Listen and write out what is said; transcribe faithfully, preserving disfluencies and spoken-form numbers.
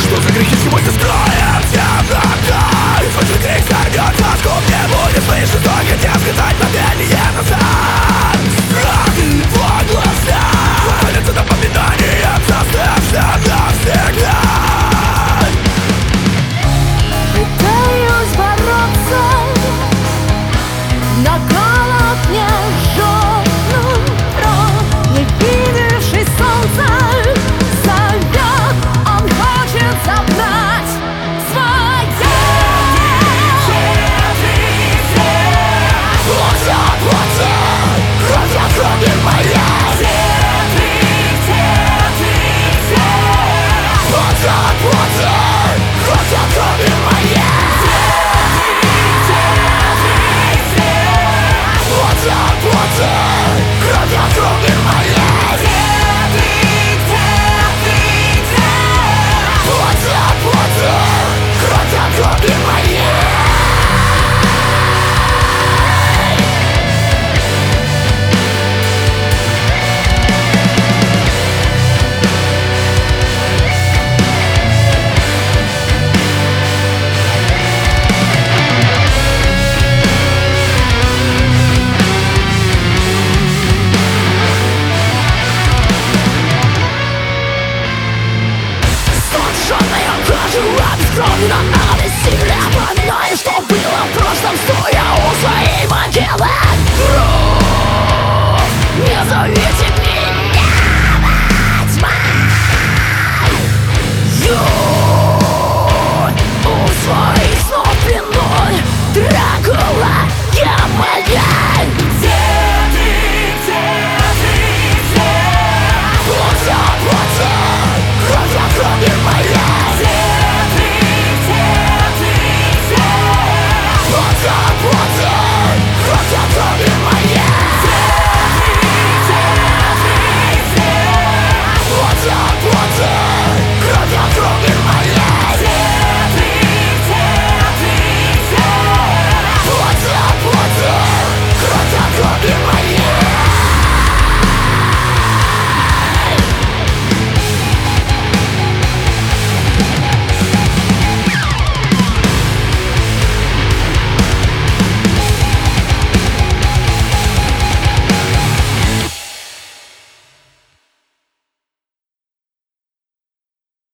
Что за грехи сегодня строят темнота? И твой же грех сорвет маску. Мне будет слышно, что хотят сказать мгновение назад. Страх и твой глаза палятся напоминанием, оставься навсегда. Пытаюсь бороться, но голод не жжет нутро. Не видевший солнца зовет, он хочет забрать свое. Платят, платят, хотят крови моей. Платят, платят, хотят крови моей. Платят, платят, хотят крови моей. Платят, платят, хотят крови моей. Обескровлено на веселье, поминаю, что было.